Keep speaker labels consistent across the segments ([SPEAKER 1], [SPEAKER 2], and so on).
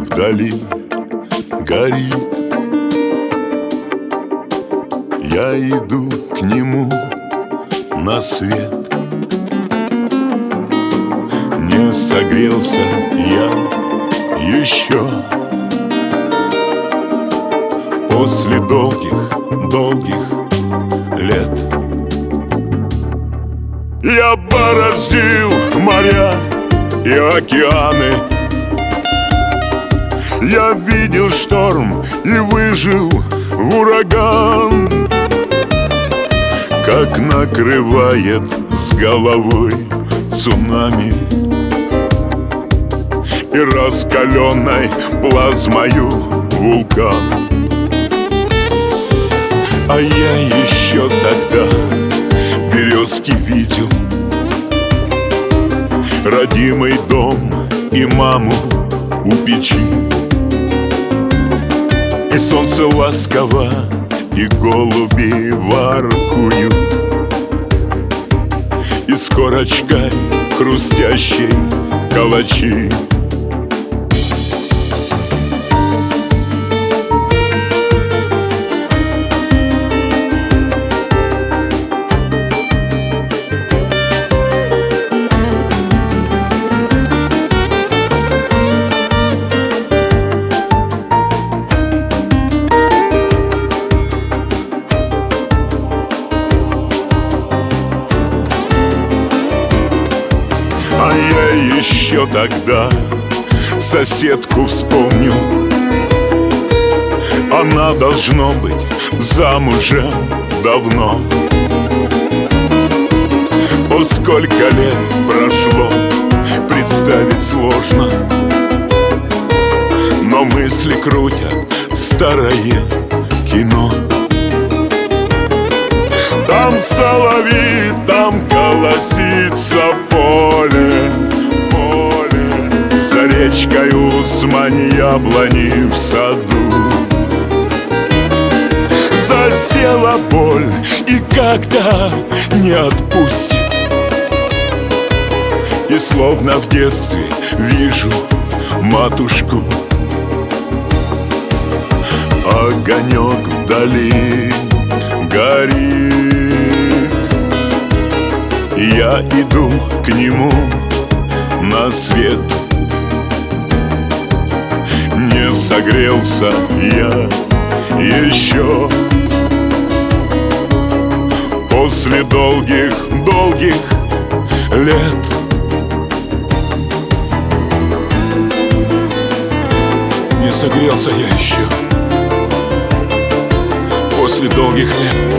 [SPEAKER 1] вдали горит. Я иду к нему на свет. Не согрелся я еще после долгих лет. Я бороздил моря и океаны, я видел шторм и выжил в ураган. Как накрывает с головой цунами и раскаленной плазмою вулкан. А я еще тогда березки видел, родимый дом и маму у печи. И солнце ласково, и голуби воркуют, и с корочкой хрустящей калачи. А я еще тогда соседку вспомнил. Она, должно быть, замужем давно. О, сколько лет прошло, представить сложно, но мысли крутят старое кино. Там соловей, там колосится поле, за речкою смань яблони в саду. Засела боль и как-то не отпустит, и словно в детстве вижу матушку. Огонек вдали горит, я иду к нему на свет. Не согрелся я еще после долгих лет. Не согрелся я еще после долгих лет.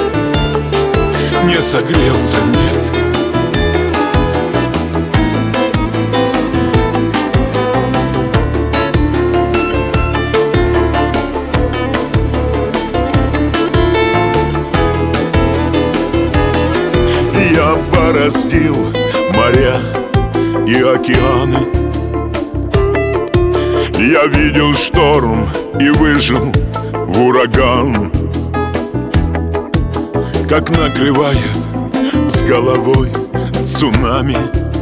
[SPEAKER 1] Не согрелся, нет. Я бороздил моря и океаны, я видел шторм и выжил в ураган. Как накрывает с головой цунами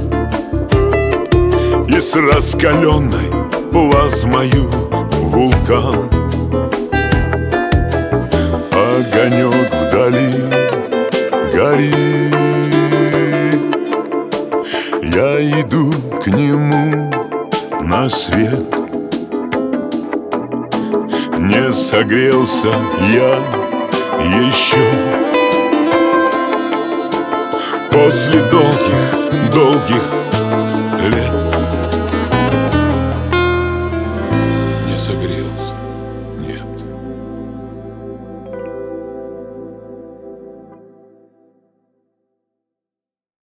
[SPEAKER 1] и с раскаленной плазмою вулкан. Огонек вдали горит, я иду к нему на свет. Не согрелся я еще после долгих